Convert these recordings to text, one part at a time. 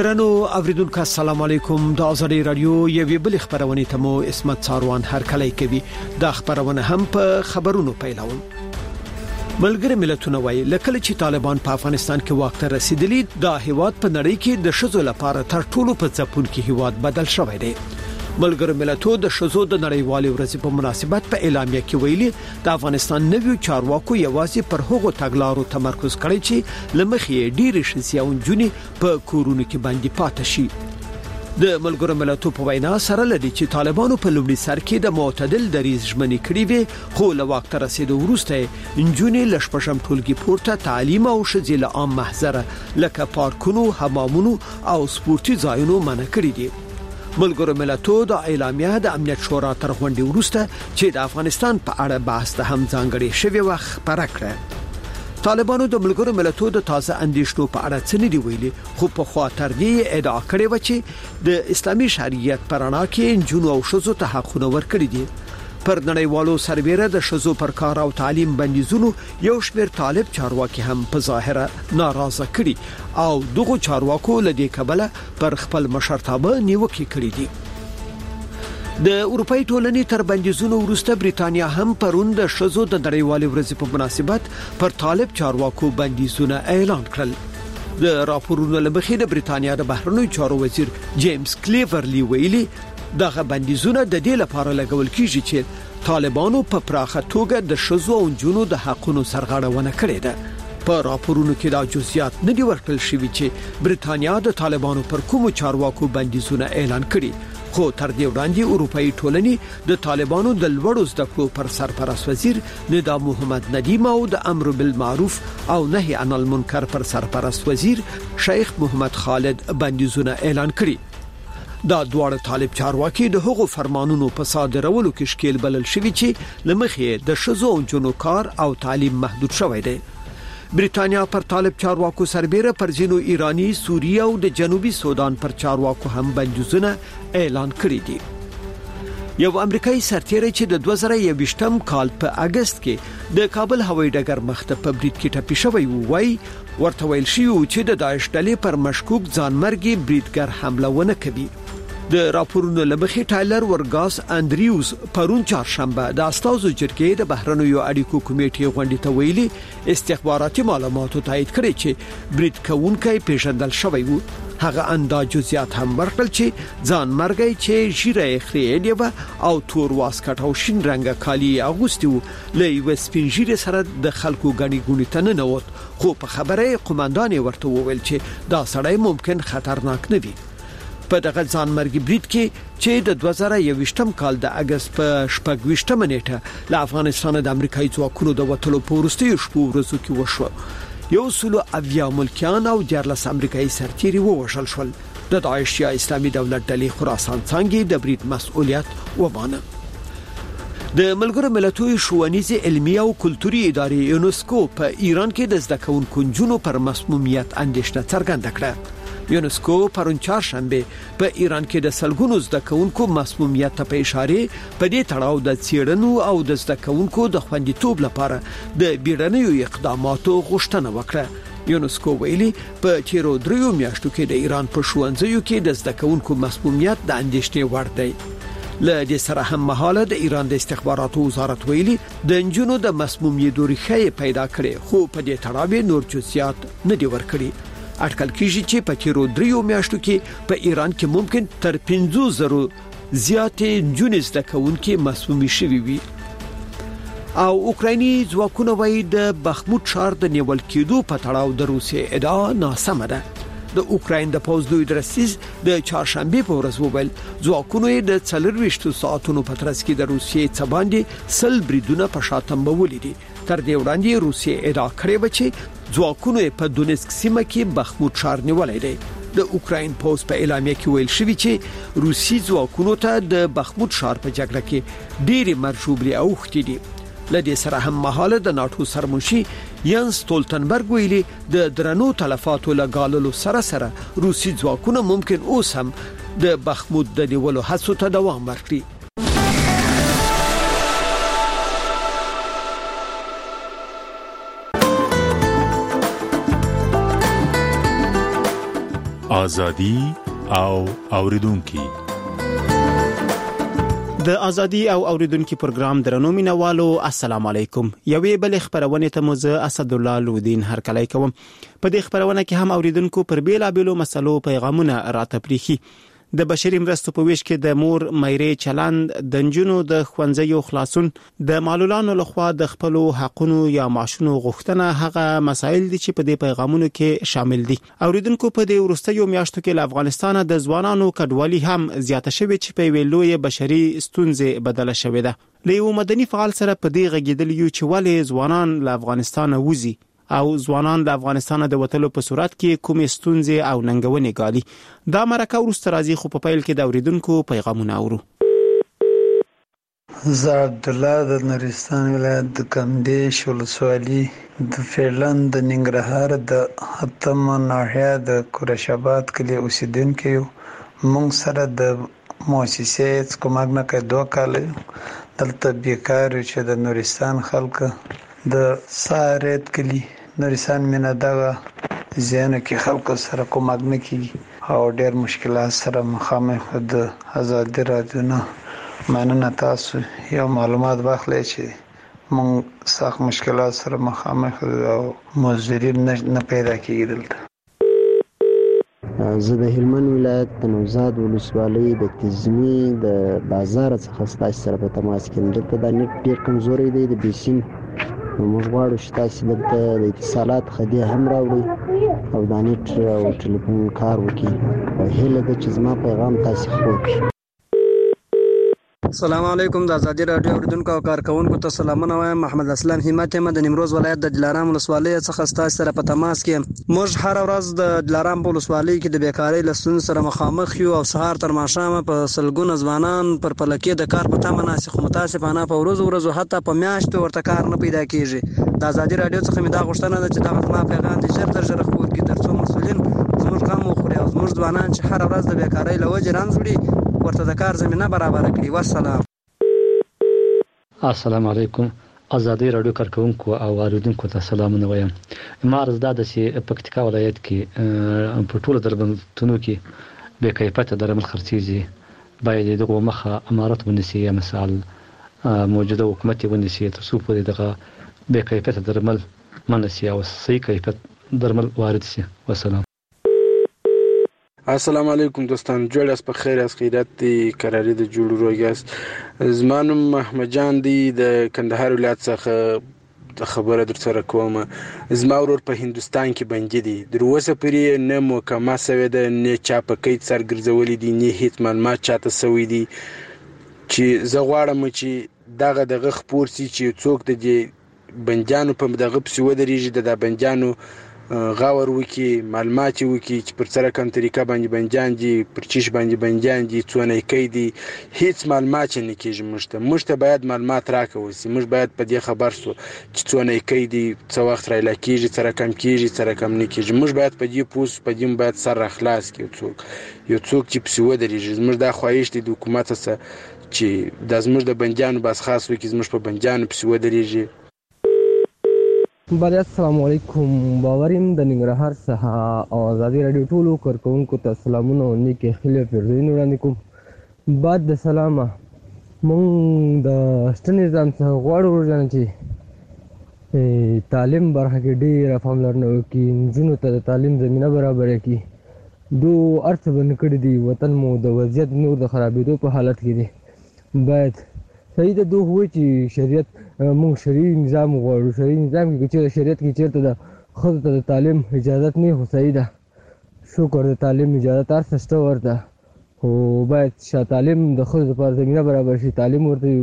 درنو اوریدونکو السلام علیکم د ازادي رادیو یوې بل خبرونه ته مو اسمت څاروان هر کله کوي د خبرونه هم په خبرونو پیلوم. ملګری ملتونه وایي لکه چې طالبان په افغانستان کې واک ته رسیدلی د هیواد په نړۍ کې د شذو لپاره تر ټولو په ځپون کې هیواد بدل شوی دی. ملګری ملتونو د شذو د نړیوالې ورځې په مناسبت په اعلامیه کې ویلي د افغانستان نویو چارواکو یوازې پر هغو تګلارو تمرکز کړی چې لمخې ډېری شذیون جونی په کورونو کې باندې پاتې شي. د ملګرو ملتونو په وینا سره لدی چې طالبانو په لومړي سر کې د معتدل دریځ ژمنې کړې وي خو له وخت رسیدو وروسته انجونې لشپشم ټولګي پورته تعلیم او شذیل عام محضره لکه پارکونو، حمامونو او سپورتي ځایونو منع کړی دي. ملګرو ملتونو د اعلامیه د امنیت شورا تر غونډې وروسته چې د افغانستان په اړه بحث ته هم ځانګړي شوی وخت پر کړه. طالبانو د ملګرو ملتونو د تازه اندیشنو په اړه څه نه دی ویلي خو په خاطر دې ادعا کړې و چې د اسلامي شریعت پرانا کې جنو او شذو ته حقونه ورکړي دي. پر نړیوالو سربېره د شذو پر کار او تعلیم بندیزونو یو شمېر طالب چارواکي هم په ظاهره ناراضه کړي او دغه چارواکو لدی کبله پر خپل مشرتابه نیوکه کړې دي. د اروپای ټولنې تر بندیزونو وروسته بریتانیا هم پروند د شذو د نړیوالې ورځې په مناسبت پر طالب چارواکو بندیزونه اعلان کړل. د راپورونو لمخې د بریتانیا د بهرنیو چارو وزیر جیمز کلیورلی ویلي دغه بندیزونه د دې لپاره لګول کیږي چې طالبانو په پراخه توګه د شذو او جنونو د حقونو سرغړونه کړې ده. په راپورونو کې دا جزئیات نه دي ورکړل شوي چې بریتانیا د طالبانو پر کومو چارواکو بندیزونه اعلان کړي خو تر دې وړاندې اروپאי ټولنې د طالبانو د لوړو زده کړو پر سرپرست وزیر ندا محمد ندیم او د امر بالمعروف او نهي عن المنکر پر سرپرست وزیر شیخ محمد خالد بندیزونه اعلان کړي. دا دواړه طالب چارواکي د هغو فرمانونو په صادرولو کې شکیل بلل شوی چې لمخې د شذو او جنو کار او تعلیم محدود شوی دی. بریتانیا پر طالب چارواکو سربېره پر ځینو ایرانی، سوریه او د جنوبي سودان پر چارواکو هم بندیزونه اعلان کړي دي. یو امریکایي سرتیری چې د 2021م کال په اگست کې د کابل هوایي ډګر مخته په برید کې ټپي شوی وای ورته ویل شي چې د داعش ډلې پر مشکوک ځانمرګي بریدګر حمله ونه کوي. د راپورونو لمخې ټایلر ورګاس انډریوز پرون چهارشنبه د استازو جرګې د بهرنیو اړیکو کمیټې غونډې ته ویلي استخباراتي معلوماتو تایید کړي چې برید کوونکی پیژندل شوی وو. هغه انداز جزئیات هم ورکړل چې ځان مرګي چې ژیره خریدي او تور واسکټ او شین رنګه کالی اغوستي وو لې وسپینجیره سره د خلکو غني ګونی ته نه نوت خو په خبره قومندان ورته وویل چې دا سړی ممکن خطرناک نه وي. په دغه ځانمرګي برید کې چې د 2021م کال د اگست په 28مه نیټه له افغانستان د امریکایي ځواکونو د وټلو په وروستیو شپو ورځو کې وشو. یو سلو اویا ملکیان او 14 امریکایي سرتیري ووژل شول. د داعش یا اسلامي دولت ډلې خراسان څنګه د برید مسؤلیت وبانه. د ملګرو ملتونو ښوونیزه علمي او کلتوري ادارې یونسکو په ایران کې د زده کوونکو جنونو پر مسمومیت اندېښنه څرګنده کړه. یونسکو پرون چهارشنبه په ایران کې د سلګونو زده کوونکو مسمومیت ته په اشاره په دې تړاو د څېړنو او د زده کوونکو د خوندیتوب لپاره د بیړنیو اقداماتو غوښتنه وکړه. یونسکو ویلي په تیرو 3 میاشتو کې د ایران په ښوونځیو کې د زده کوونکو مسمومیت د اندېښنې وړ دی. له دې سره هم مهاله د ایران د استخباراتو وزارت ویلي د انجونو د مسمومیت ریښې پیدا کړي خو په دې تړاو نور جزئیات نه دی ورکړي. اټکل کیږي چې په تیرو 3 میاشتو کې په ایران کې ممکن تر 500 زیاتې جنونې زده کوونکي مسمومي شوي وي. او اوکرایني ځواکونه وایي د بخموت ښار د نیول کېدو په تړاو د روسیې ادعا ناسمه ده. د اوکراین د پوځ لوی درستیز د چهارشنبه په ورځ وویل ځواکونه د 24 ساعتونو په ترڅ کې د روسیې څخه باندې سل بریدونه په شاتم ولیدي. تر دې وړاندې روسیې ادعا کړې و چې ځواکونه په دونیسک سیمه کې بخموت ښار نیولای دی. د اوکراین پوز په اعلامیه کې ویل شوی چې روسي ځواکونو ته د بخموت ښار په جګړه کې ډېری مرشوبري اوختي دي. لدې سره هم مهاله د ناتو سرمشي یانس ستولتنبرګ ویلي د درنو تلفاتو لګاللو سره روسي ځواکونه ممکن اوس هم د بخموت د نیولو هڅو ته دوام ورکړي. ازادي او اوریدونکو د ازادي او اوریدونکو پروګرام درنو مینوالو السلام علیکم. یوې بل خبرونه ته موزه اسد الله لودین هر کله کوم. په دې خبرونه کې هم اوریدونکو پر بیلابېلو مسلو پیغامونه راتپریخي. د بشري مرستو په ویش کې د مور مېری چلند د جنونو د خوندزیو خلاصون د معلولانو لخوا د خپل حقونو یا معاشونو غوښتنه هغه مسایل دي چې په دې پیغامونو کې شامل دي. اوریدونکو په دې ورستیو میاشتو کې له افغانستان د ځوانانو کډوالي هم زیاته شوې چې په ویلوې بشري ستونزې بدله شوې ده. له یو مدني فعال سره په دې غږیدل یو چې ولې ځوانان له افغانستان وځي او ځوانان د افغانستان د وټلو په صورت کې کومې ستونزې او ننګونې ګالي. دا مرکه ورسته راځي خو په پیل کې د اوریدونکو پیغامونه اورو. زه عبد الله د نورستان ولایت د کمدیش ولسوالي د فعلن د ننګرهار د حتم ناحیه د قریشاباد کلی اوسیدونکو یو. موږ سره د مؤسسې کومک نه کوي 2 کال دلته بیکار چې د نورستان خلک د سارت کلی نورستان مینه دغه زینو کې خلک سره کومک نه کوي او ډېر مشکلات سره مخامخ د ازادي رادیو نه مننه. تاسو یو معلومات واخلئ چې موږ سخت مشکلات سره مخامخ او مزدوري نه پیدا کیږي دلته. زه د هلمند ولایت د نوزاد ولسوالۍ د تزمي د بازار څخه ستاسو سره په تماس کې یم. دلته د نت ډېر کمزوري دی د بیسیم. موږ غواړو چې تاسو دلته د اتصالات خدي هم راوړئ او د نت او ټلیفون کار وکړي. هیله ده چې زما پیغام تاسو خپور کړئ. السلام علیکم. د ازادي رادیو اوریدونکو او کارکونکو ته سلامونه وایم. محمد اسلام همت یم د نیمروز ولایت د دلارام ولسوالۍ څخه تاسو سره په تماس کې. موږ هر ورځ د دلارام ولسوالۍ کې د بیکاری لسون سره مخامخ یو او سهار تر ماښام په سلګونه ځوانان پر پلکې د کار په تمه ناس خو متاسفانه په ورځو حتی په میاشتو ورته کار نه پیدا کیږي. د ازادي رادیو څخه مې دا غوښتنه ده چې دا ما پیغام د ژر تر ژره خپور کړي ترڅو مسؤلین زموږ غم وخوري او زموږ ځوانان چې هر ورځ د بیکاری لوجه رانځ وړي ورته د کار زمينه برابر کړي. والسلام. السلام علیکم. ازادي رادیو کارکونکو او اوریدونکو ته سلامونه وایم. مارز دا د پکتیکا ولایت کې په ټولو دربندونو کې به کیفیت درمل خرڅيږي. باید دغه مخه امارات ونیسي یا مثال موجوده حکومت ونیسي ترڅو په دغه به کیفیت درمل منسي او صحیح کیفیت درمل وارد شي. والسلام. السلام علیکم دوستان. جوړ اس په خیر اس خیرات دی قراری د جوړ روګاس زمانم محمد جان دی د کندهار ولایت څخه د خبره در سره کوم. زما ورور په هندستان کې بندي دي. دروسه پرې نه مکمل سوي ده نه چا په کې سرګرځولې دي نه هیڅ معلومات چاته سوي دي چې زه غواړم چې دغه خبر سي چې څوک د بنجانو په دغه پسې ودرېږي د بنجانو غاور وکي معلومات وکي چې پر سره کوم طریقه باندې بنجان دي پر چیش باندې بنجان دي څونه کې دي هیڅ معلومات نه کیږي. مشته باید معلومات راکوي. موږ باید په دې خبر سو چې څونه کې دي څو وخت راځي کیږي سره کم کیږي سره کم نه کیږي. موږ باید په دې پوس په دې باید سره خلاص کړو. یو څوک چې پسو درېږي موږ د خواهش دي د حکومت سره چې د زموږ د بنجانو بس خاص وکي زموږ په بنجانو پسو درېږي. بله السلام علیکم. باوریم د ننګرهار څخه او ازادي رادیو ټولو کارکونکو ته سلامونه او نیکې خیلې پیرزوینې وړاندې کوم. بعد د سلامه مونږ د شته نظام څخه غواړو ورجانه چې تعلیم برخه کې ډېره پاملرنه وکړي. نجونو ته د تعلیم زمینه برابره کړي. دو ارڅ بند کړي دي. وطن مو د وضعیت نور د خرابېدو په حالت کې دی. باید صحیح ده دوه وایي چې شریعت موږ شرعي نظام غواړو. شرعي نظام کې چې شریعت کې چیرته د ښځو ته د تعلیم اجازت نه خو صحیح ده. شکر د تعلیم اجازت هر څه شته ورته خو باید چې تعلیم د ښځو لپاره زمینه برابر شي. تعلیم ورته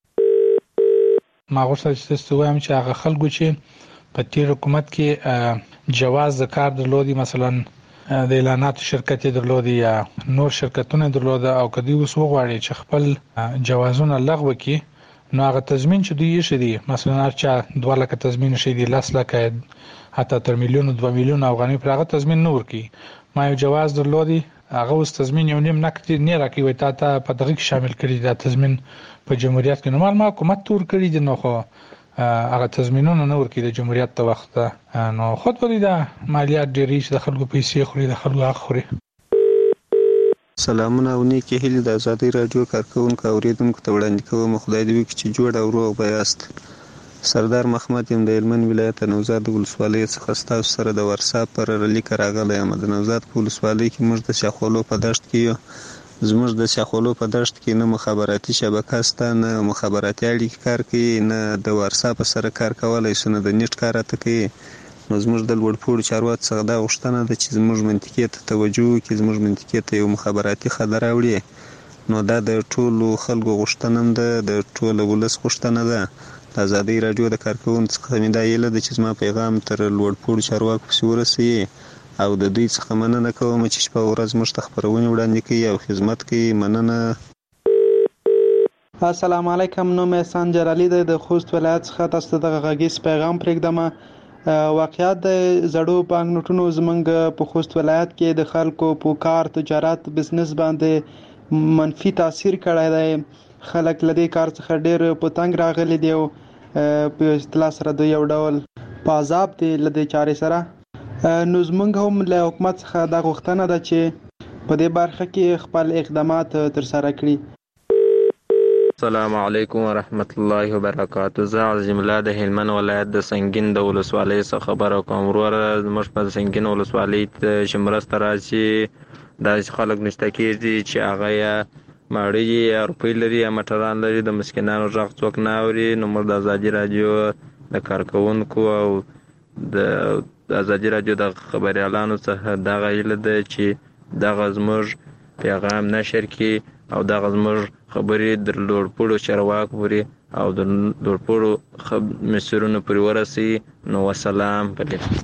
ما غوښتل چې تاسو وایم چې هغه خلکو چې په تیر حکومت کې جواز د کار درلودي مثلا د اعلاناتو شرکت درلودي یا نور شرکتونه درلوده او کدی اوس وغواړي چې خپل جوازونه لغوه کړي نو هغه تضمین چې دوی شي دي مثلا هر چا 2 لک تضمین شي دي 10 لک حتی تر میلیون 2 میلیون افغاني پر هغه تضمین نور کی. ما یو جواز درلودي هغه اوس تضمین یو نیم نقد نه راکې وي تا په دغه کې شامل کړی دا تضمین په جمهوریت کې نورمال ما حکومت تور کړی دي نو خو هغه تضمینونه نه ورکړي د جمهوریت ته وخت نو خود ولې دا مالیات ډېری چې د خلکو پیسې خوري د خلکو حق خوري. سلامونه او نیکی هیلې د ازادي رادیو کارکونکو اوریدونکو ته وړاندې کوم. خدای دې وکړي چې جوړ او روغ به یاست. سردار محمد یم د هلمند ولایت نوزاد ولسوالۍ څخه ستاسو سره د ورساپ پر لیک راغلی یم. د نوزاد په ولسوالۍ کې موږ د شاخولو په دشت کې یو. زموږ د شاخولو په دشت کې نه مخابراتي شبکه شته، نه مخابراتي اړیکې کار کوي، نه د ورساپ سره کار کولی شو، نه د نیټ کار راته کوي. نو زموږ د لوړپوړو چارواکو څخه دا غوښتنه ده چې زموږ منطقې ته توجه وکړي، زموږ منطقې ته یو مخابراتي خط راوړي. نو دا د ټولو خلکو غوښتنه هم ده، د ټولو ولس غوښتنه ده. د ازادي رادیو د کارکوونکو څخه مې دا هیله ده چې زما پیغام تر لوړپوړو چارواکو پسې ورسوي او د دوی څخه مننه کوم چې شپه ورځ موږ ته خپرونې وړاندې کوي او خدمت کوي. مننه. السلام علیکم. نوم یې سانجر علي دی د خوست ولایت څخه. تاسو ته دغه غږیز پیغام پرېږدم. واقعیت د زړو بانک نوټونو زمونږ په خوست ولایت کې د خلکو په کار، تجارت، بزنس باندې منفي تاثیر کړی دی. خلک له دې کار څخه ډېر په تنګ راغلي دي او په اصطلاح سره د یو ډول په عذاب دي له دې چارې سره. نو زمونږ هم له حکومت څخه دا غوښتنه ده چې په دې برخه کې خپل اقدامات ترسره کړي. السلام علیکم ورحمت الله وبرکاته. زه عظیم الله د هلمند ولایت د سنگین د ولسوالۍ څخه خبره کوم. وروره زموږ په سنگین ولسوالۍ چې مرسته راشي داسې خلک نشته کېږي چې هغه یا ماړه یا روپۍ لري یا موټران لري، د مسکینانو غږ څوک نه اوري. نو موږ د ازادي رادیو د کارکوونکو او د ازادي رادیو د خبریالانو څخه دغه هیله ده چې دغه زموږ پیغام نشر کړي او دغه زموږ خبرې د لوړپوړو چارواکو پورې او د لوړپوړو مسؤلینو پورې ورسوي. نو وسلام.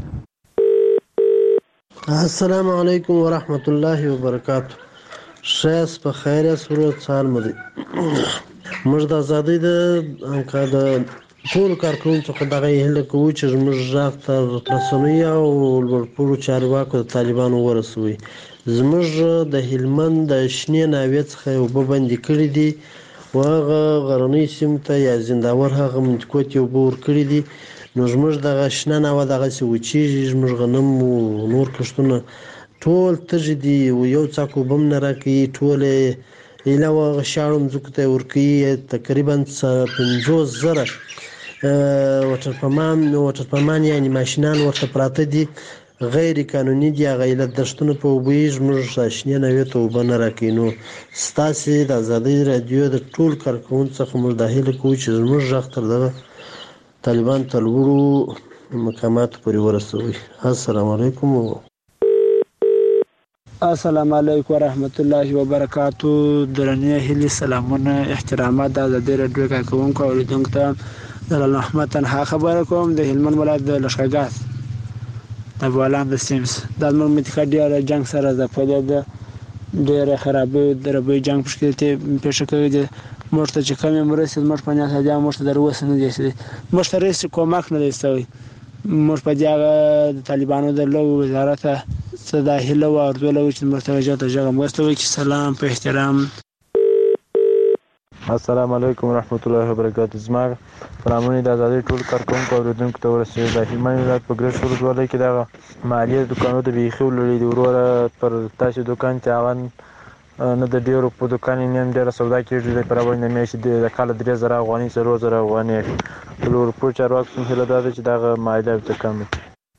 السلام علیکم ورحمت الله وبرکاته. شایست په خیر صورت سال مو دی. موږ د ازادۍ د ټولو کارکوونکو څخه دغه هیله کوو چې زموږ غږ تر رسنیو او لوړپوړو چارواکو د طالبانو ورسوي. زموږ د هلمند د شنې ناوې څخه اوبه بندې کړي دي او هغه غرنۍ سیمو ته یا زنداور هغه منطقو ته اوبه ورکړي دي. نو زموږ دغه شنه ناوه دغسې وچېږي. زموږ غنم او نور کښتونه ټول تږي دي او یو څاک اوبه هم نه راکوي. ټولې ایله او هغه شاړو مځکو ته یې ورکوي. تقریبا 50,000 وټرپمان یعنې ماشینان ورته پراته دي، غیر قانوني دي. هغه ایله دښتونه په اوبه یې زموږ شنې ناوې ته اوبه نه راکوي. نو ستاسې د ازادۍ رادیو د ټول کارکوونکو څخه موږ دا هیله کوو چې زموږ غږ تر دغه طالبان ته لوړو مقاماتو پورې ورسوي. السلام علیکم. السلام علیکم ورحمت الله وبرکاتو. درنې هیلې، سلامونه، احترامات د ازادي رادیو کارکوونکو او اوریدونکو ته د احمد تنها خبره کوم. د هلمند ولایت د لښکرګاه د بولان د سیمز د زموږ منطقه ډېره جنګ سره ځپلې ده، ډېره خرابې دربې جنګ پکې پیښه کړې ده. موږ ته چې کومې مرستې زموږ په نیت هغه موږ ته در اوسه نه دي شوي. موږ ته هېڅ کومک نه دی شوی. موږ په دې هغه د طالبانو د لویو وزارت څه دا هیله وه ارزو لرو چې موږ ته د غږ مرسته وکړي. سلام په احترام. السلام علیکم ورحمت الله وبرکاته. زما سلامونه د ازادۍ ټول کارکوونکو او اوریدونکو ته ورسوي. د هلمند ولایت په ګرشک ولسوالۍ کې دغه مالیې دکانونو ته بیخي ولړي دي. وروره پر تاسې دکان چې هغه نه د ډېرو په دکان یې نیم ډېره سودا کېږي. د پر اول میاشتې د کاله 3,000 افغانۍ 4,000 افغانۍ. د لوړپوړو چارواکو څخه هیله دا ده چې دغه مالیه ورته کم کړي.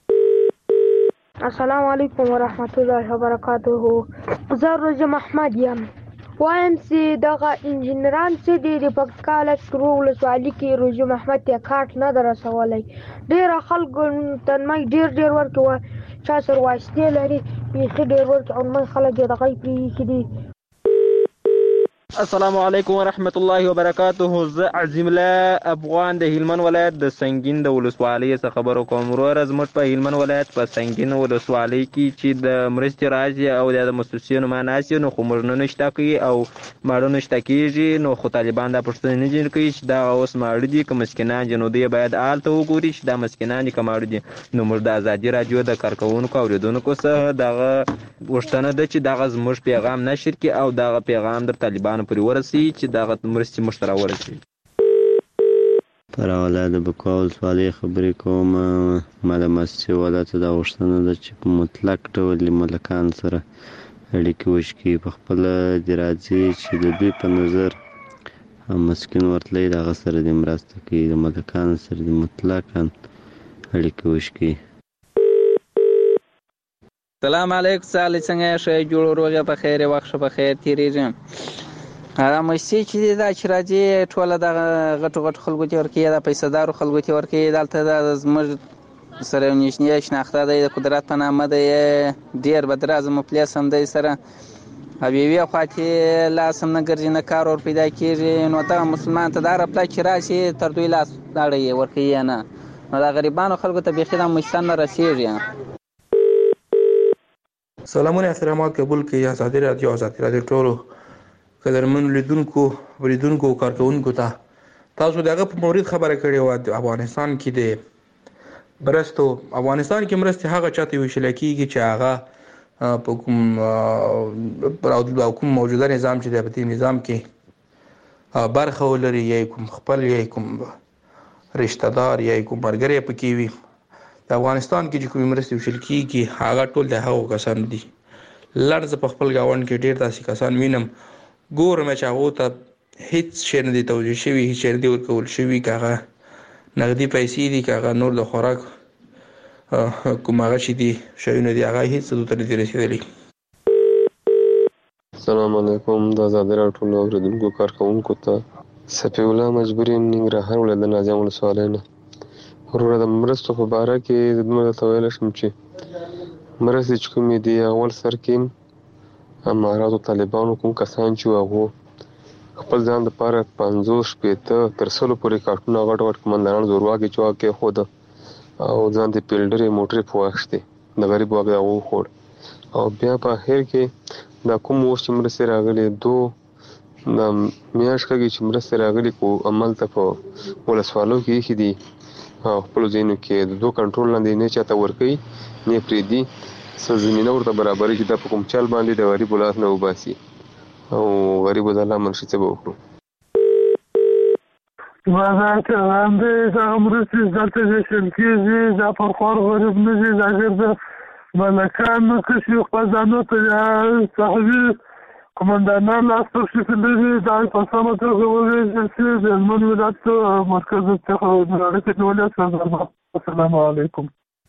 السلام علیکم ورحمت الله وبرکاته. زه روزه محمد یم. وایم چې دغه انجینران چې د پکتیکا ولایت ولسوالۍ کې روزه محمد ته کارت نه در رسولی. ډېره خلکو تنمۍ ډېر ورکوي، چا سره واسطې لري بیخي ډېر ورکوي او نمۍ خلک یې دغه پرې ایښي دي. السلام علیکم ورحمت الله وبرکاته. زه عظیم الله افغان د هلمند ولایت د سنگین د ولسوالۍ څخه خبرو کوم. وروره زموږ په هلمند ولایت په سنگین ولسوالۍ کې چې د مرستې راځي او د مؤسسینو معناسي نو خو موږ نه شته کوي او ماړه نشته کېږي. نو خو طالبان دا پوښتنه نه دي کوي چې دا اوس ماړه دي که مسکینان دي. نو دوی باید هلته وګوري چې دا مسکینان دي که ماړه دي. نو موږ د ازادي رادیو د کارکوونکو او اوریدونکو څخه دغه غوښتنه ده چې دغه زموږ پیغام نشر کړي او دغه پیغام در طالبانو پورې ورسوي چې دغه مرستې موږ ته راورسوي. پر اوله د بکوا ولسوالۍ خبرې کوم. ما د مؤسسې والا ته دا غوښتنه ده چې په مطلق ډول ملکان سره اړیکې وشکي په خپله دې راځي چې د دوی په نظر مسکین ورتلی د هغه سره دې مرسته کوي، د ملکانو سره دې مطلقاً اړیکې وشکي. سلام علیکم سالی څنګه یې ښه جوړ روغه په خیر وخت ښه په خیر تیریږي. هغه مشتي چې دا چې راځي ټوله دغه غټو غټو خلکو ته ورکوي، د پیسهدارو خلکو ته ورکوي. دلته د زموږ سره یو نږدې شناخته دی د قدرت په نامه دی، ډېر بدرازه مفلس هم دی سره، او یوې خوا کې لاس هم نه ګرځي نه کار ور پیدا کېږي. نو دغه مسلمان ته دا رپله چې راشي تر دوی لاس اړوي ورکوي یې نه، نو د غریبانو خلکو ته بیخي دا مشته نه رسېږي. سلامونه احترامات قبول کړئ. ازادي راډیو ټولو قدرمن لیدونکو او کارکونکو ته تاسو دغه په مورید خبره کړې وه. افغانستان کې د مرستو هغه چاته ویشل کېږي چې هغه په کوم موجوده نظام چې دی په دې نظام کې برخه ولري، یا کوم خپل یا کوم رشتہ دار یا کوم ملګری پکې وي. د افغانستان کې چې کومې مرستې ویشل کېږي هغه ټول د هغو کسانو دي. لړ زه په خپل ګاونډ کې ډېر داسې کسان وینم، ګورم چې هغو ته هیڅ شی نه دی توجیه شوي، هیڅ شی نه دی ورکول شوي، که هغه نغدي پیسې دي، که هغه نور د خوراک کوم هغه چې دي شیونه دي، هغه هیڅ څه ته نه دي رسېدلي. السلام علیکم. د ازادي راډیو ټولو اورېدونکو کارکوونکو ته صفي الله مجبوري ننګرهار ولایت د نازیه ولسوالۍ نه. وروره د مرستو په باره کې زه درته ویلی شم چې مرستې چې کومې دي اول سر کې اماراتو طالبانو کوم کسان چې هغو خپل ځان دپاره 50 شپېته تر 100 پورې کارټونه غټ غټ قمندانان زورواکي چې واک کېښوده او ځان ته پیلډرې موټرې په واخیستې، د غریب واک هغه وخوړ. او بیا په اخر کې دا کوم اوس چې مرستې راغلي د میاشت کېږي چې مرستې راغلي خو هملته په ولسوالو کې ایښي دي او خپلو ځایونو کې د دو کنټرول لاندې نه چاته ورکوي نه یې پرېږدي، څه زمینه ورته برابري چې دا په کوم چل باندې د غریبو لاس نه وباسي او غریبو د الله منشي څه به وکړو. وضعیت لاندې دغه مرستې دلته ویشل کېږي، دا پر خوار غریب نه دي، دا ګرده ملکان نه کشي خپل ځانو ته صحوي قمندانان لاس ترشف لري. دا په سمه توګه وویشل شي د هلمند ولایت مرکز څخه اړیکې نیولې. السلام علیکم.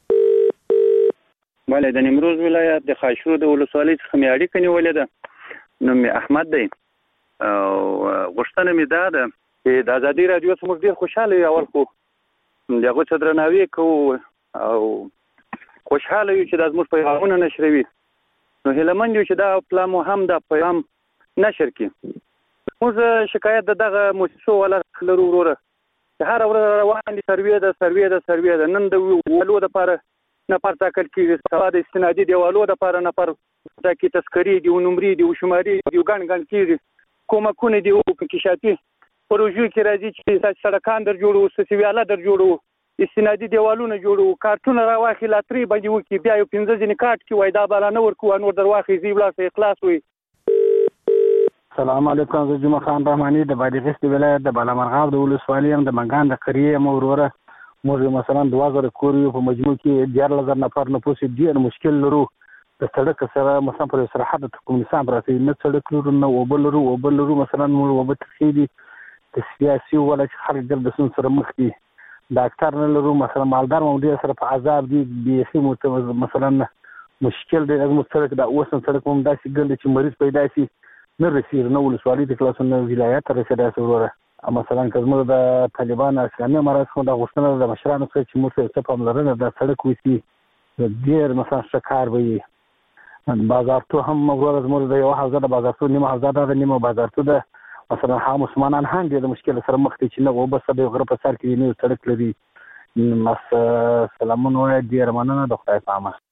بله، د نیمروز ولایت د خاشرود د ولسوالۍ څخه مې اړیکه نیولې ده. نوم مې احمد دی او غوښتنه مې دا ده چې د ازادي راډیو څخه موږ ډېر خوشحاله یو. اول خو د هغو څه درناوی کوو او خوشحاله یو چې دا زموږ پیغامونه نشروي. نو هیلهمند یو چې دا پلا مو هم دا پیغام نشر کړي. موږ شکایت د دغه مؤسسو والا لرو وروره چې هره ورځ روان دي سروې ده. نن د والو دپاره نفر ټاکل کېږي، سبا د استنادي دیوالو دپاره نفر ټاکي، تذکرې دي، نمرې دي، شمارې دي، ګڼ کېږي، کومکونه دي، انکشافي پروژو کې راځي چې سړکان در جوړو، سیویاله در جوړو، استنادي دیوالونه جوړو، کارتونه راواخلي لاترې باندې وکړي، بیا یو 15 ځینې کارت کې وای دا بالا نه ورکوو، نور در واخلي زی ولاړ اخلاص وي. السلام علیکم. زه جمعه خان رحماني د بادغیس ولایت د بالامرغاب د ولسوالۍ یم، د منګان د قریې یم. وروره موږ مثلا 2000 کور یو، په مجموع کې 14000 نفر نفوس ډېر مشکل لرو. د سړک سره مثلا پر سرحد ته کوم نظام راځي، نه سړک لرو نه اوبه لرو. مثلا موږ اوبه تخې دي د سیاسي ولا چې خلک ګرد سره مخ دي، ډاکټر نه لرو. مثلا مالدار مو سره په عذاب دي، بیخي مثلا مشکل دی. زموږ سړک دا اوس سړک هم داسې ګرد چې مریض پیدا شي نه رسېږي، نه ولسوالۍ ته خلاصون، نه ولایت ته رسېدای شي. وروره مثلا که زموږ د طالبان اسلامي امارات څخه دا غوښتنه د مشرانو څخه چې موږ څه پاملرنه دا سړک وشي، ډېر مثلا ښه کار به وي. بازارتو هم وروره زموږ د یو حوزه د بازارتو نیمه حوزه ده، نیمه بازارتو ده. مثلا هغه مسلمانان هم ډېر د مشکل سره مخ دي چې نه اوبه څه د غره په سر کې نه سړک لري. سلامونه وایه، ډېره مننه، د خدای په امان.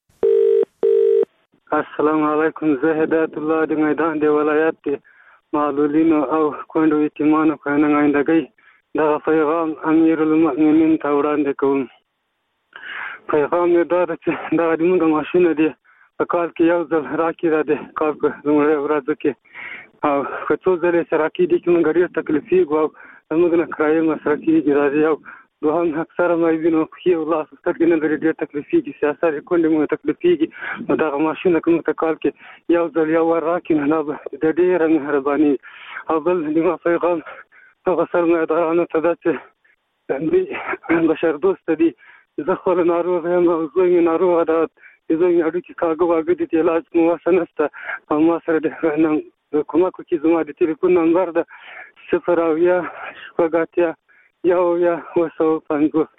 السلام علیکم. زه هدایت الله د میدان د ولایت د معلولینو او کونډو یتیمانو په نمایندګۍ دغه پیغام امیرالمؤمنین ته وړاندې کوم. پیغام یې دا ده چې دغه زموږ ماشینونه دي په کال کې یو ځل راکړه د کال په لومړۍ ورځو کې، او که څو ځلې چې راکړي دي چې موږ ډېر تکلیفېږو او زموږ نه کرایې مصرف کېږي راځي او دوهم اکثره مایبینو پښې او لاس سترګې نه لري ډېر تکلیفېږي سیاست یې کونډې مو تکلیفېږي نو دغه ماشینه که موږ ته کال کې یو ځل یو ور راکړي نو دا به د ډېره مهرباني او بل زما پیغام هغه سرمایهدارانو ته ده چې دوی بشردوسته دي زه خپله ناروغه یم او زوی مې ناروغه ده د زوی مې هډوکي کاږه واږه دي د علاج مو وسه نشته او ما سره د کومک وکړي زما د تلیفون نمبر ده 0 1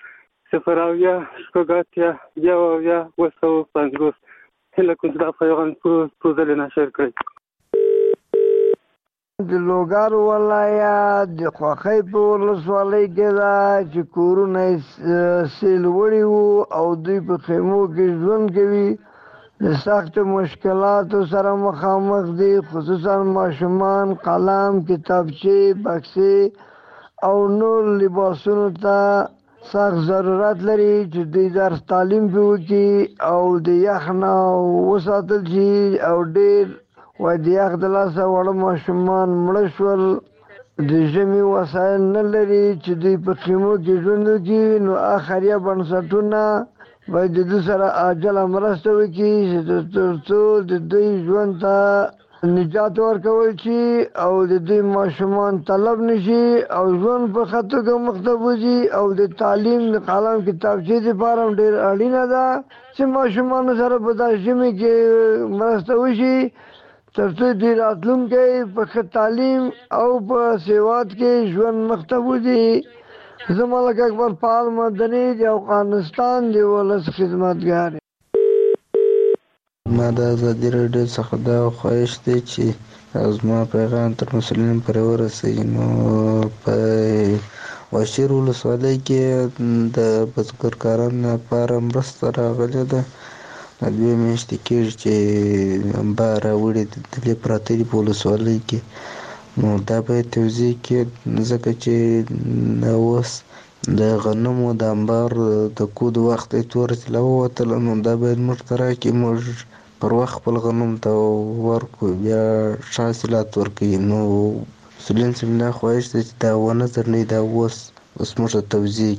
0 هله کوم دا پیغام څو ځلې نشر کړئ د لوګر ولایت د خوښۍ په ولسوالۍ کې ده چې کورونه سیل وړي وو او دوی په خیمو کې ژوند کوي د سختو مشکلاتو سره مخامخ دي خصوصا ماشومان قلم کتابچې بکسې او نور لباسونو ته سخت ضرورت لري چې دوی درس تعلیم پې وکړي او د یخ نه وساتل شي او ډېر وایي د یخ د لاسه واړه ماشومان مړه شول د ژمي وسایل نه لري چې دوی په خیمو کې ژوند وکړي نو اخریه بنسټونه باید د دوی سره عاجله مرسته وکړي تر څو د دوی ژوند ته نجات ورکول شي او د دوی ماشومان طلب نشي او ژوند په ښه توګه مخته وځي او د تعلیم د قلم کتابچې دپاره هم ډېر اړینه ده چې ماشومانو سره په دا ژمي کې مرسته وشي تر څو دوی راتلونکی په ښه تعلیم او په سواد کې ژوند مخته وځي زه ملک اکبر فعال مدني د افغانستان د ولس خدمتګار ما د ازادي راډیو څخه دا خواهش دی چې زما پیغام تر مسؤلینو پورې ورسوي نو په واشیر ولسوالۍ کې د بزګرکارانو لپاره مرسته راغلې ده 2 میاشتې کېږي چې انبار راوړي دلې پراته دي په ولسوالۍ کې نو دا باید توضیح کړي ځکه چې اوس د غنمو د انبار د کود وخت یې تورې طلا ووتله نو دا باید موږ ته راکړي موږ پر وخت خپل غنم ته ورکړو بیا ښه حاصلات ورکوي نو مسؤلین صاحب دا خواهش دی چې دا ونه ځنډوي دا اوس موږ ته توضیح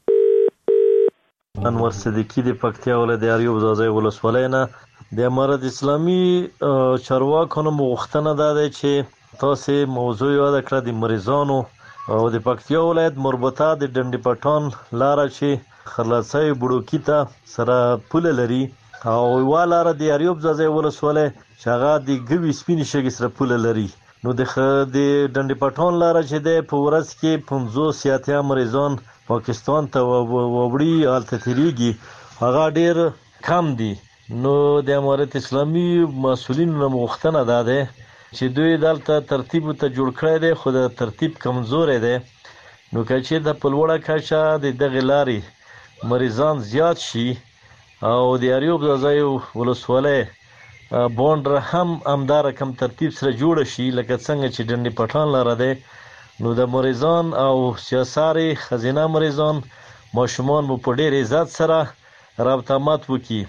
کړي انور صدیقي د پکتیا ولایت د اریوب ځاځی ولسوالۍ نه د امارت اسلامي چارواکو نه غوښتنه دا ده چې تاسې موضوع یاده کړه د مریضانو او د پکتیا ولایت مربوطه د ډنډې پټان لاره چې خرلڅۍ بوډوکي ته سره پوله لري او یوه لاره د اریوب ځاځی ولسوالۍ چې هغه د ګوي سپینې شګې سره پوله لري نو د ډنډې پټان لاره چې دی په ورځ کې 50 زیاتیا مریضان پاکستان ته وړي هلته تېرېږي هغه ډېر کم دي نو د امارت اسلامي مسؤلینو نه غوښتنه دا دی چې دوی دلته ترتیب ته جوړ کړی دی خو د ترتیب کمزوری دی نو که چې د په لوړه کچه د دغې لارې مریضان زیات شي او د اریوب ځاځی ولسوالۍ بونډر هم همدا رقم ترتیب سره جوړه شي لکه څنګه چې ډنډې پټان لاره دی نو د مریضان او سیاساري خزینه مریضان ماشومان مو په ډېر عزت سره رابطه وکړي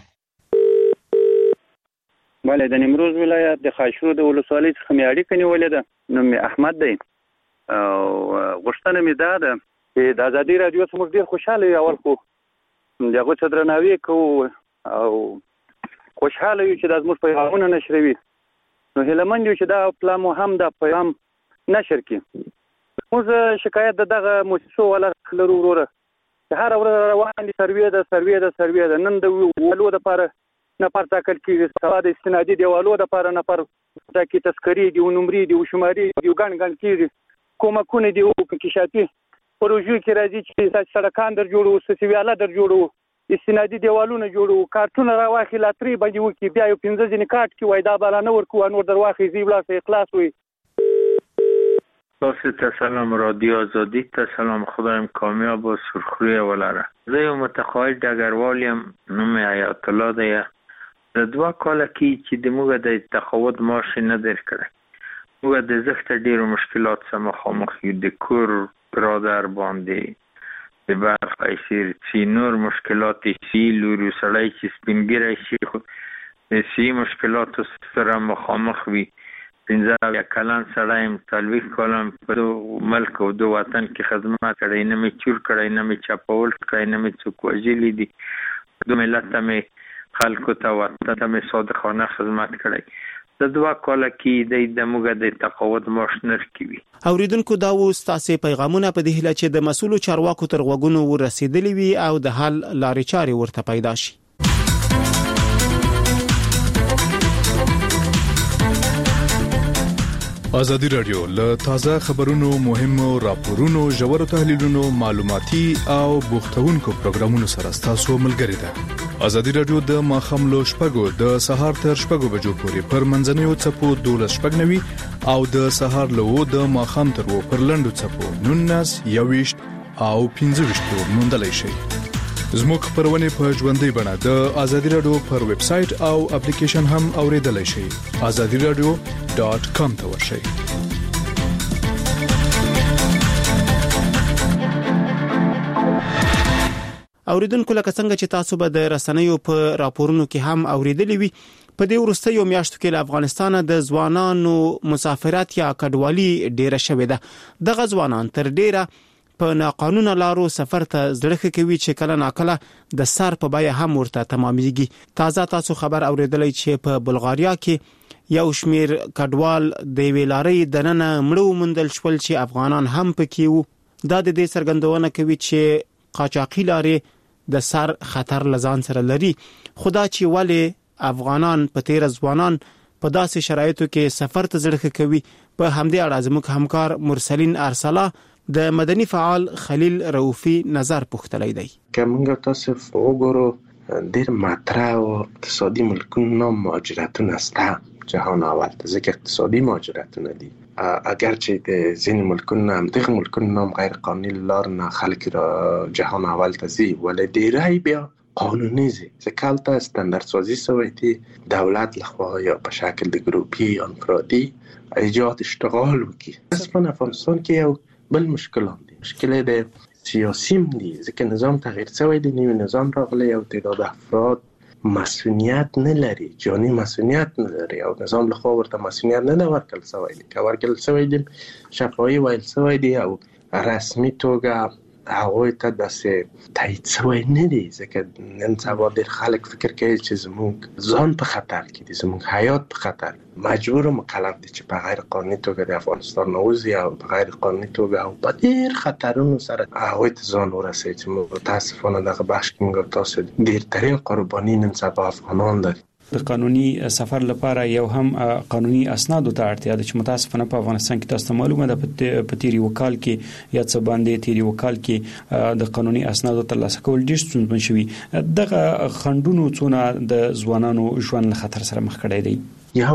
بله د نیمروز ولایت د خاشرود ولسوالۍ څخه مې اړیکه نیولې ده نوم مې احمد دی او غوښتنه مې دا ده چې د ازادي راډیو څخه موږ ډېر خوشحاله یو اول خو د هغوی څخه درناوی کوو او خوشحاله یو چې دا زموږ پیغامونه نشروي نو هیلهمند یو چې دا پلا مو هم دا پیغام نشر کړي موږ شکایت د دغه مؤسسو والا لرو وروره چې هره ورځ روان دي سروې ده نن د والو دپاره نفر ټاکل کېږي سبا د استنادي دیوالو دپاره نفر ټاکي تذکرې دي نمرې دي شمارې دي ګڼ کېږي کومکونه دي انکشافي پروژو کې راځي چې سړکان در جوړو سسویاله در جوړو استنادي دیوالونه جوړو کارتونه راواخلي لاتري باندې وکړي بیا یو 15 ځینې کارت کې وای دا بالا نه ورکو نور در واخلي زی ولاړ اخلاص وي تاسو ته سلام رادیو آزادی ته سلام خدایم کامیاب و سرخروی ولره زه یو متقاعد ډګروال یم نوم یې حیات الله دی د 2 کاله کې چې د موږ د تقاعد معاش نه درکړی موږ د زښته ډېرو مشکلات سره مخامخ یو د کور برادر باندې د برق ایسیر سی نور مشکلات سی لورو سړی چې سپینګیری شي د سی مشکلاتو سره مخامخ وي 15 کلن سړی یم، 40 کلن په ملک او د وطن کې خدمت کړی، نه مې چور کړی، نه مې چاپول کړی، نه مې څوک وژلي دي. د ملت ته مې خلکو ته وطن ته مې صادقانه خدمت کړی. د 2 کاله کې د موږ د تقاعد معاش نرخ وي. اوریدونکو دا و ستاسو پیغامونه په دې هیله چې د مسؤلو چارواکو تر غوږونو ورسېدلي وي او د حل لارې چارې ورته پیدا شي. ازادي رادیو له تازه خبرونو، مهمو راپورونو، ژورو تحلیلونو، معلوماتي او بوختونکو پروګرامونو سره تاسو ملګری ده. ازادي رادیو د ماخام لو شپږو د سهار تر شپږو بجو پورې پر منځنوي چپو 12:09 او د سهار له د ماخام تر و پر لندو چپو 19 21 او 15 موندلای شي. زموږ خبرونه په ژوندۍ بڼه د ازادي رادیو پر ویب سټ او اپلیکیشن هم اوریدلای شئ. azadiradio.com ته ورشئ. اوریدونکو لکه څنګه چې تاسو به د رسنیو په راپورونو کې هم اوریدلی وي، په دې وروستیو میاشتو کې له افغانستان د ځوانانو مسافرت یا کډوالي ډیره شوې ده. دغه ځوانان تر ډیره په ناقانونه لارو سفر ته زړه کوي چې کله ناکله د سر په بیه هم ورته تمامېږي. تازه تاسو خبر اوریدلی چې په بلغاریا کې یو شمیر کډوال د ویلارې د نن مړو مندل شول چې افغانان هم پکې وو. دا د دې څرګندونه کوي چې قاچاقي لارې د سر خطر لزان سره لري. خدا چې ولی افغانان په تیر ځوانان په داسې شرایطو کې سفر ته زړه کوي. په همدې اړه زموږ همکار مرسلین ارسلا د مدني فعال خلیل رؤفي نظر پوښتلی دی. که موږ تاسو وګورو ډیر مطرح او اقتصادي ملکونو مهاجرتونه سته جهان اول ته، ځکه اقتصادي مهاجرتونه دي. اگرچه د ځینې ملکونو هم دغه ملکونو هم غیر قانوني لار نه خلک را جهان اول ته ځي، ولی ډیری بیا قانوني ځي، ځکه هلته استاندارد سازي شوی دی دولت لخوا یا په شکل د ګروپي یا انفرادي ایجاد اشتغال وکړي. متاسفانه افغانستان کې یو بل مشکل هم دي، مشکل د سیاسیم دي، ځکه نظام تغییر شوی دی، نوی نظام راغلی او تعداد افراد مسئولیت نه لري، جانی مسئولیت نه لري او نظام له خوا ورته مسئولیت نه ورکړل شوی دی. که ورکړل شوی دی شفاهي ویل شوی دی او رسمي توګه هغوی ته داسې تایید شوی نه دی، ځکه نن سبا ډېر خلک فکر کوي چې زموږ ځان په خطر کې دی، زموږ حیات په خطر، مجبور و مکلف دی چې په غیر قانوني توګه د افغانستان نوځي او په غیر قانوني توګه او په ډېر خطرونو سره هغوی ته ځان ورسوي چې متاسفانه دغه بخش کې موږ تاسو ډېرترین قرباني نن سبا افغانان دي. د قانوني سفر لپاره یو هم قانوني اسنادو ته اړتیا ده چې متاسفانه په افغانستان کې تاسو معلومه ده په تیری وکال کې یا څه باندې تیری وکال کې د قانوني اسنادو ترلاسه کول ډېر ستونزمن شوي. دغه خنډونو څونه د ځوانانو ژوند له خطر سره مخ کړی دی.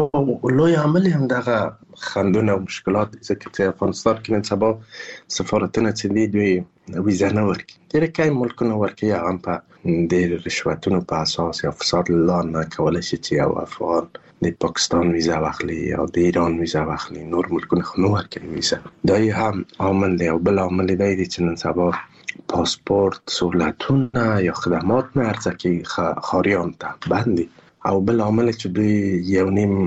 یو لوی عامل هم دغه خنډونه او مشکلات ځکه چې افغانستان کې نن سبا سفارتونه چې دي دوی ویزه نه ورکوي، ډېر کم ملکونه ورکوي، هغه هم په ډېر رشوتونو په اساس یا فساد له لارې نه کولی شي چې یو افغان د پاکستان ویزه واخلي یا د ایران ویزه واخلي، نور ملکونه خو نه ورکوي ویزه. دا هم عامل دی. او بل عامل دی چې نن سبا پاسپورت سهولتونه یا خدمات نه عرضه کوي ښاریانو ته بند دي. او بل عامل چې دوی یو نیم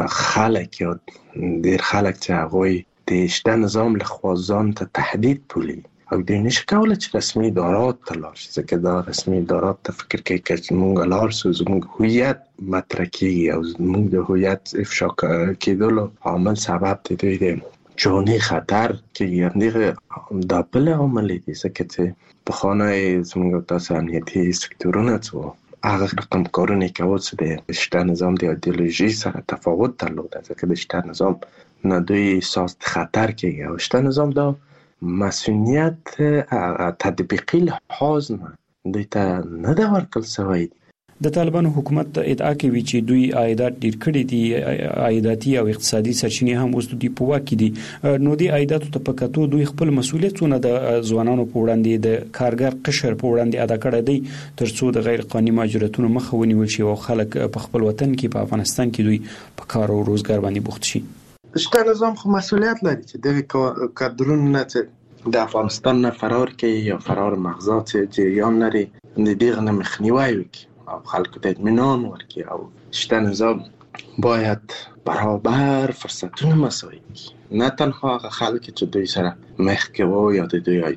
خلک یا ډېر خلک چې هغوی د شته نظام له خوا ځان ته تهدید بولي او دوی نشي کولی چې رسمي ادارات ته لاړ شي، ځکه دا رسمي ادارات ته فکر کوي که موږ لاړ شو زموږ هویت مطرح کېږي او زموږ د هویت افشا کېدلو عامل سبب د دوی د جاني خطر کېږي. همدغه دا بل عامل دی، ځکه چې پخوانی زموږ تاسو امنیتي سکتورونه څه هغه رقم کارونه کول چې د شته نظام د ایدئولوژي سره تفاوت درلوده، ځکه د شته نظام نه دوی احساس خطر کوي او شته نظام دا مسئولیت تطبیقی لحاظ نه دوی ته نه ده ورکړل شوی. د طالبانو حکومت ادعا کوي چې دوی عایدات ډیر کړي دي، عایداتي او اقتصادي سرچینې هم اوس دوی په واک کې دي. نو د عایداتو ته پکاتو دوی خپل مسؤلیتونه د ځوانانو په وړاندې د کارګر قشر په وړاندې ادا کړی دی ترڅو د غیر قانوني مهاجرتونو مخه ونیول شي او خلک په خپل وطن کې په افغانستان کې دوی په کار او روزګار باندې بوخت شي. شته نظام خو مسؤلیت لري چې دغه کادرونو نه چې د افغانستان نه فرار کوي یا فرار مغزات جریان لري د دغه مخنیوي وکړي او خلکو ته اطمینان ورکړي. او شته نظام باید برابر فرصتونه مساوي کی، نه تنها هغه خلک چې دوی سره مخ کې وو یا د دوی